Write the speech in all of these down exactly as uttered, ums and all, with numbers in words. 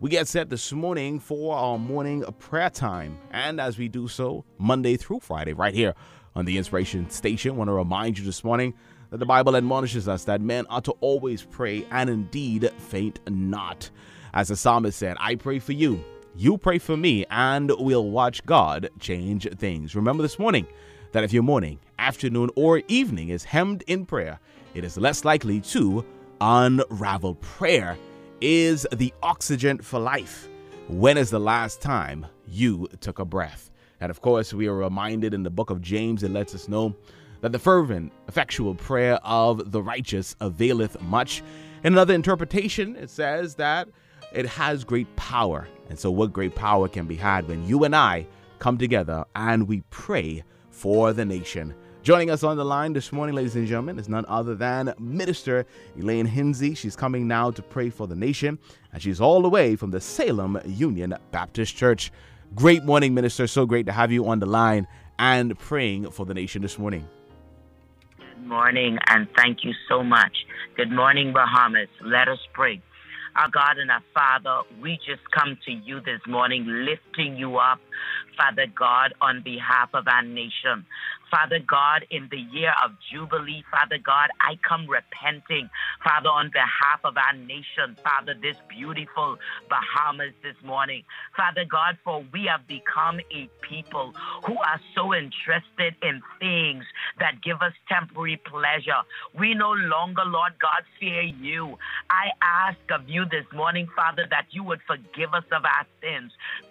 We get set this morning for our morning prayer time. And as we do so, Monday through Friday, right here on the Inspiration Station, I want to remind you this morning that the Bible admonishes us that men ought to always pray and indeed faint not. As the psalmist said, I pray for you, you pray for me, and we'll watch God change things. Remember this morning that if your morning, afternoon, or evening is hemmed in prayer, it is less likely to unravel. Prayer is the oxygen for life. When is the last time you took a breath? And of course, we are reminded in the book of James, it lets us know that the fervent, effectual prayer of the righteous availeth much. In another interpretation, it says that it has great power. And so what great power can be had when you and I come together and we pray for the nation? Joining us on the line this morning, ladies and gentlemen, is none other than Minister Elaine Hinsey. She's coming now to pray for the nation, and she's all the way from the Salem Union Baptist Church. Great morning, Minister. So great to have you on the line and praying for the nation this morning. Good morning, and thank you so much. Good morning, Bahamas. Let us pray. Our God and our Father, we just come to you this morning, lifting you up, Father God, on behalf of our nation. Father God, in the year of Jubilee, Father God, I come repenting, Father, on behalf of our nation, Father, this beautiful Bahamas this morning. Father God, for we have become a people who are so interested in things that give us temporary pleasure. We no longer, Lord God, fear you. I ask of you this morning, Father, that you would forgive us of our sins.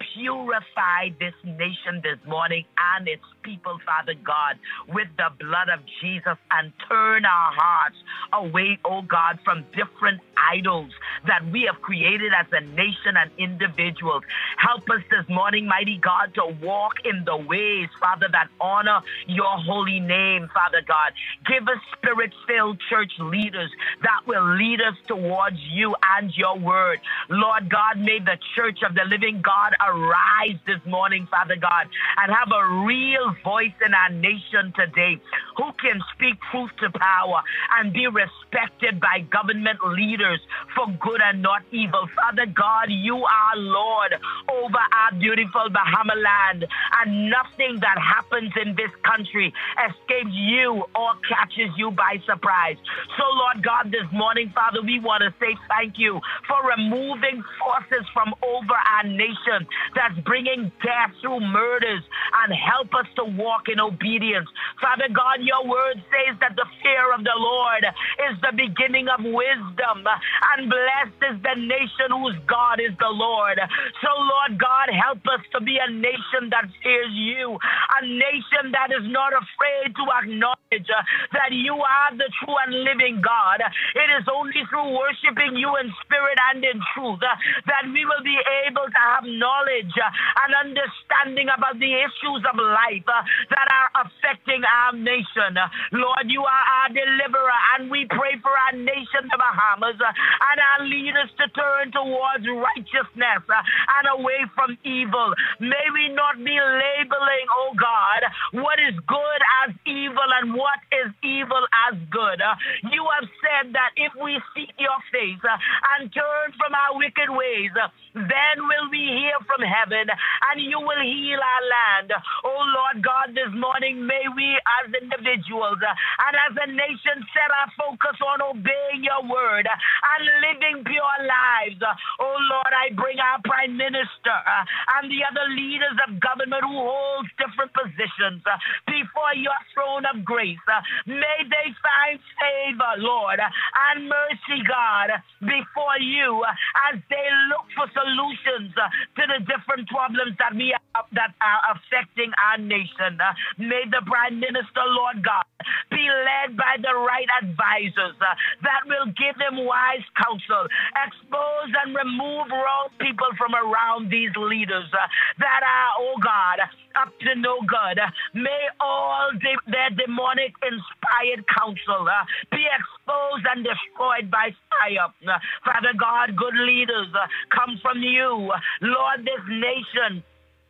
Purify this nation this morning and its people, Father God, with the blood of Jesus, and turn our hearts away, oh God, from different idols that we have created as a nation and individuals. Help us this morning, mighty God, to walk in the ways, Father, that honor your holy name, Father God. Give us spirit-filled church leaders that will lead us towards you and your word. Lord God, may the church of the living God arise this morning, Father God, and have a real voice in our nation today, who can speak truth to power and be respected by government leaders for good and not evil. Father God, you are Lord over our beautiful Bahama land, and nothing that happens in this country escapes you or catches you by surprise. So, Lord God, this morning, Father, we want to say thank you for removing forces from over our nation that's bringing death through murders, and help us to walk in obedience. Father God, your word says that the fear of the Lord is the beginning of wisdom, and blessed is the nation whose God is the Lord. So, Lord God, help us to be a nation that fears you, a nation that is not afraid to acknowledge that you are the true and living God. It is only through worshiping you in spirit and in truth that we will be able to have knowledge and understanding about the issues of life that are affecting our nation. Lord, you are our deliverer, and we pray for our nation, the Bahamas, and our leaders to turn towards righteousness and away from evil. May we not be labeling, oh God, what is good as evil and what is evil as good. You have said that if we seek your face and turn from our wicked ways, then will we hear from heaven and you will heal our land. Oh Lord God, this morning may we as individuals and as a nation set our focus on obeying your word and living pure lives. Oh Lord, I bring our Prime Minister and the other leaders of government who hold different positions before your throne of grace. May they find favor, Lord, and mercy, God, before you as they look for solutions to the different problems that we have that are affecting our nation. May the Prime Minister, Lord God, be led by the right advisors uh, that will give them wise counsel, expose and remove wrong people from around these leaders uh, that are, oh God, up to no good. May all de- their demonic inspired counsel uh, be exposed and destroyed by fire. Uh, Father God, good leaders uh, come from you. Lord, this nation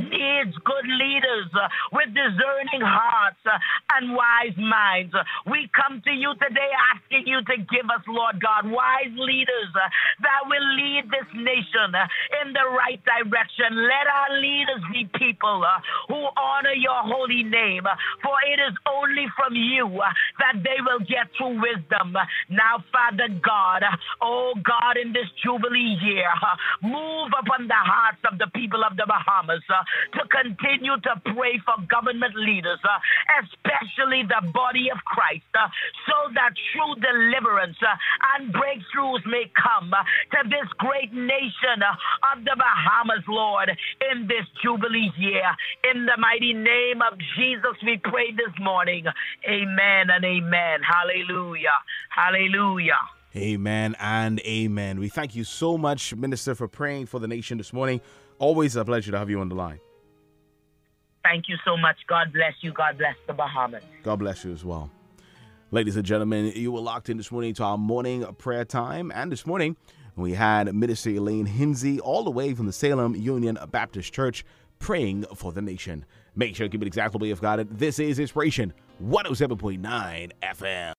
needs good leaders uh, with discerning hearts uh, and wise minds. Uh, we come to you today asking you to give us, Lord God, wise leaders uh, that will lead this nation uh, in the right direction. Let our leaders be people uh, who honor your holy name, uh, for it is only from you uh, that they will get true wisdom. Uh, now, Father God, uh, oh God, in this Jubilee year, uh, move upon the hearts of the people of the Bahamas uh, to continue to pray for government leaders, uh, especially the body of Christ, uh, so that true deliverance uh, and breakthroughs may come uh, to this great nation uh, of the Bahamas, Lord, in this Jubilee year. In the mighty name of Jesus, we pray this morning. Amen and amen. Hallelujah. Hallelujah. Amen and amen. We thank you so much, Minister, for praying for the nation this morning. Always a pleasure to have you on the line. Thank you so much. God bless you. God bless the Bahamas. God bless you as well. Ladies and gentlemen, you were locked in this morning to our morning prayer time. And this morning, we had Minister Elaine Hinsey all the way from the Salem Union Baptist Church praying for the nation. Make sure to keep it exactly the way you've got it. This is Inspiration one oh seven point nine F M.